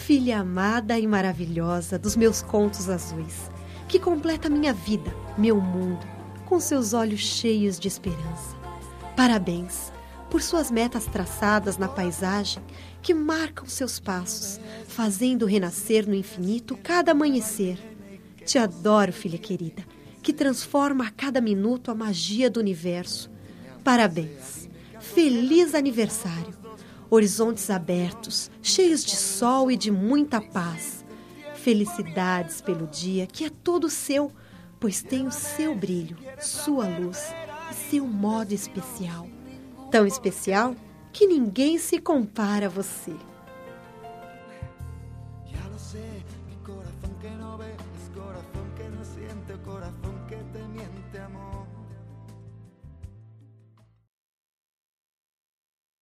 filha amada e maravilhosa dos meus contos azuis, que completa minha vida, meu mundo, com seus olhos cheios de esperança. Parabéns por suas metas traçadas na paisagem que marcam seus passos, fazendo renascer no infinito cada amanhecer. Te adoro, filha querida, que transforma a cada minuto a magia do universo. Parabéns! Feliz aniversário! Horizontes abertos, cheios de sol e de muita paz. Felicidades pelo dia que é todo seu, pois tem o seu brilho, sua luz e seu modo especial. Tão especial que ninguém se compara a você.